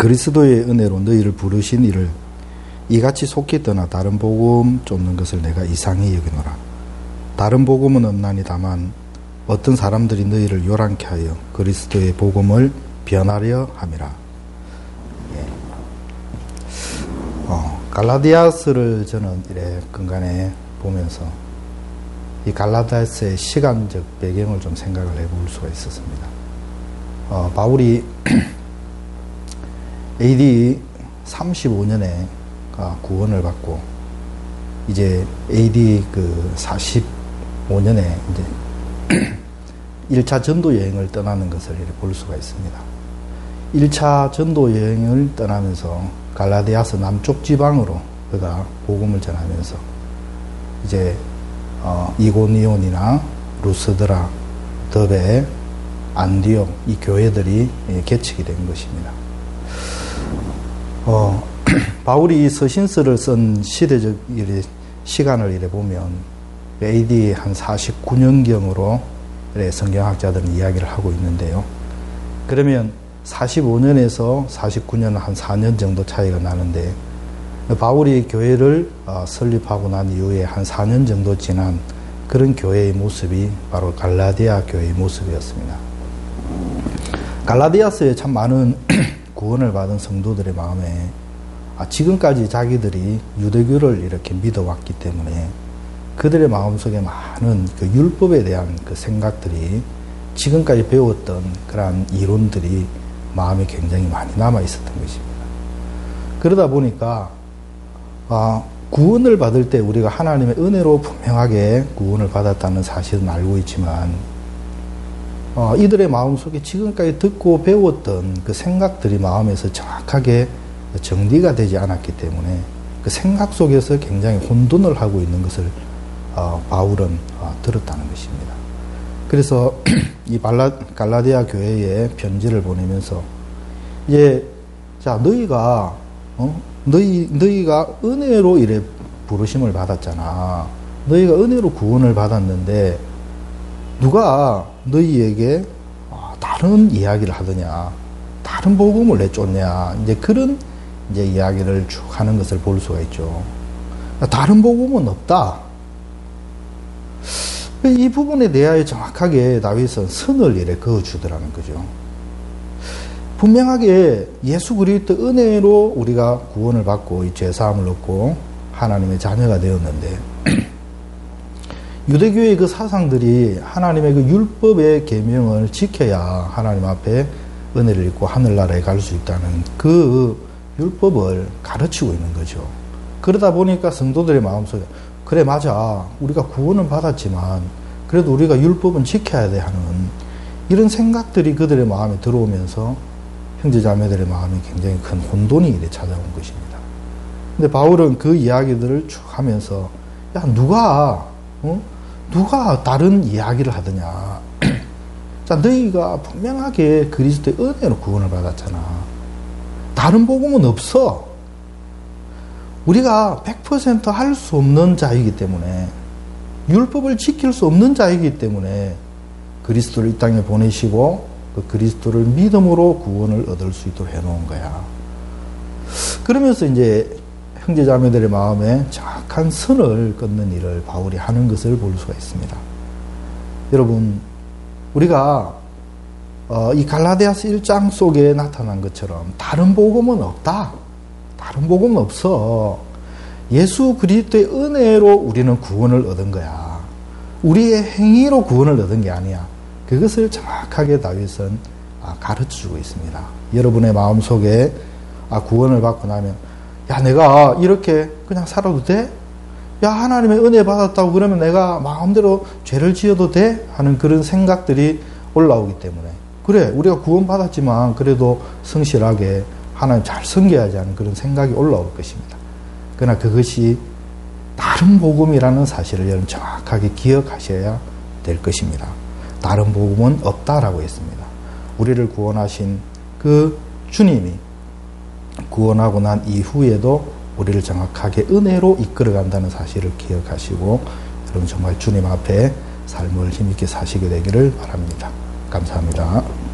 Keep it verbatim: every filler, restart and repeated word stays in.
그리스도의 은혜로 너희를 부르신 이를 이같이 속히 떠나 다른 복음 쫓는 것을 내가 이상히 여기노라. 다른 복음은 없나니 다만 어떤 사람들이 너희를 요란케 하여 그리스도의 복음을 변하려 함이라. 예. 어, 갈라디아스를 저는 이래 근간에 보면서 이 갈라디아스의 시간적 배경을 좀 생각을 해볼 수가 있었습니다. 어, 바울이 에이디 삼십오 년에 구원을 받고 이제 에이디 그 사십오 년에 이제 일 차 전도 여행을 떠나는 것을 이렇게 볼 수가 있습니다. 일 차 전도 여행을 떠나면서 갈라디아스 남쪽 지방으로 그가 복음을 전하면서 이제 어, 이고니온이나 루스드라, 더베, 안디옥 이 교회들이 개척이 된 것입니다. 어, 바울이 서신서를 쓴 시대적 시간을 이래 보면 에이디 한 사십구 년경으로 성경학자들은 이야기를 하고 있는데요. 그러면 사십오 년에서 사십구 년 한 사 년 정도 차이가 나는데 바울이 교회를 설립하고 난 이후에 한 사 년 정도 지난 그런 교회의 모습이 바로 갈라디아 교회의 모습이었습니다. 갈라디아스에 참 많은 구원을 받은 성도들의 마음에 지금까지 자기들이 유대교를 이렇게 믿어왔기 때문에 그들의 마음속에 많은 그 율법에 대한 그 생각들이 지금까지 배웠던 그러한 이론들이 마음에 굉장히 많이 남아 있었던 것입니다. 그러다 보니까 아, 구원을 받을 때 우리가 하나님의 은혜로 분명하게 구원을 받았다는 사실은 알고 있지만 어, 이들의 마음속에 지금까지 듣고 배웠던 그 생각들이 마음에서 정확하게 정리가 되지 않았기 때문에 그 생각 속에서 굉장히 혼돈을 하고 있는 것을 어, 바울은 어, 들었다는 것입니다. 그래서 이 발라, 갈라디아 교회에 편지를 보내면서 이제 자 너희가 어? 너희 너희가 은혜로 이래 부르심을 받았잖아. 너희가 은혜로 구원을 받았는데 누가 너희에게 어, 다른 이야기를 하더냐, 다른 복음을 내쫓냐, 이제 그런 이제 이야기를 쭉 하는 것을 볼 수가 있죠. 다른 복음은 없다. 이 부분에 대하여 정확하게 다윗은 선을 이래 그어주더라는 거죠. 분명하게 예수 그리스도 은혜로 우리가 구원을 받고 이 죄사함을 얻고 하나님의 자녀가 되었는데 유대교의 그 사상들이 하나님의 그 율법의 계명을 지켜야 하나님 앞에 은혜를 입고 하늘나라에 갈 수 있다는 그 율법을 가르치고 있는 거죠. 그러다 보니까 성도들의 마음속에 그래 맞아 우리가 구원은 받았지만 그래도 우리가 율법은 지켜야 돼 하는 이런 생각들이 그들의 마음에 들어오면서 형제자매들의 마음에 굉장히 큰 혼돈이 이래 찾아온 것입니다. 근데 바울은 그 이야기들을 쭉 하면서 야 누가 어? 누가 다른 이야기를 하더냐. 자 너희가 분명하게 그리스도의 은혜로 구원을 받았잖아. 다른 복음은 없어. 우리가 백 퍼센트 할 수 없는 자이기 때문에 율법을 지킬 수 없는 자이기 때문에 그리스도를 이 땅에 보내시고 그 그리스도를 믿음으로 구원을 얻을 수 있도록 해놓은 거야. 그러면서 이제 형제자매들의 마음에 정확한 선을 끊는 일을 바울이 하는 것을 볼 수가 있습니다. 여러분 우리가 어, 이 갈라디아서 일 장 속에 나타난 것처럼 다른 복음은 없다. 다른 복음은 없어. 예수 그리스도의 은혜로 우리는 구원을 얻은 거야. 우리의 행위로 구원을 얻은 게 아니야. 그것을 정확하게 다윗은 가르쳐주고 있습니다. 여러분의 마음속에 구원을 받고 나면 야 내가 이렇게 그냥 살아도 돼? 야 하나님의 은혜 받았다고 그러면 내가 마음대로 죄를 지어도 돼? 하는 그런 생각들이 올라오기 때문에 그래 우리가 구원 받았지만 그래도 성실하게 하나님 잘 섬겨야지 하는 그런 생각이 올라올 것입니다. 그러나 그것이 다른 복음이라는 사실을 여러분 정확하게 기억하셔야 될 것입니다. 다른 복음은 없다라고 했습니다. 우리를 구원하신 그 주님이 구원하고 난 이후에도 우리를 정확하게 은혜로 이끌어간다는 사실을 기억하시고 여러분 정말 주님 앞에 삶을 힘있게 사시게 되기를 바랍니다. 감사합니다.